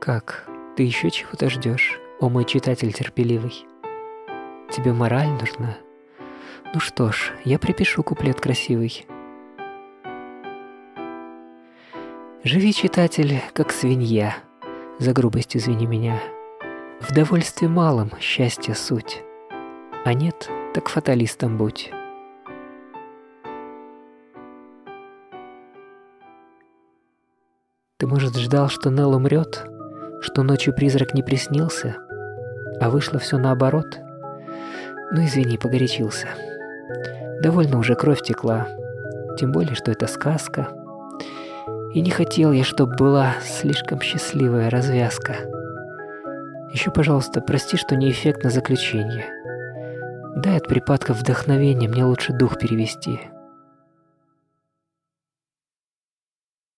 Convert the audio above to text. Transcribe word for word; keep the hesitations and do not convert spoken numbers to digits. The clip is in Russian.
Как? Ты еще чего-то ждешь, о мой читатель терпеливый? Тебе мораль нужна? Ну что ж, я припишу куплет красивый. Живи, читатель, как свинья, за грубость извини меня. В довольстве малом счастье суть, а нет, так фаталистом будь. Ты, может, ждал, что Нелл умрет, что ночью призрак не приснился, а вышло все наоборот? Ну извини, погорячился. Довольно уже кровь текла, тем более, что это сказка. И не хотел я, чтоб была слишком счастливая развязка. Еще, пожалуйста, прости, что не эффектно заключение. Дай от припадков вдохновения мне лучше дух перевести.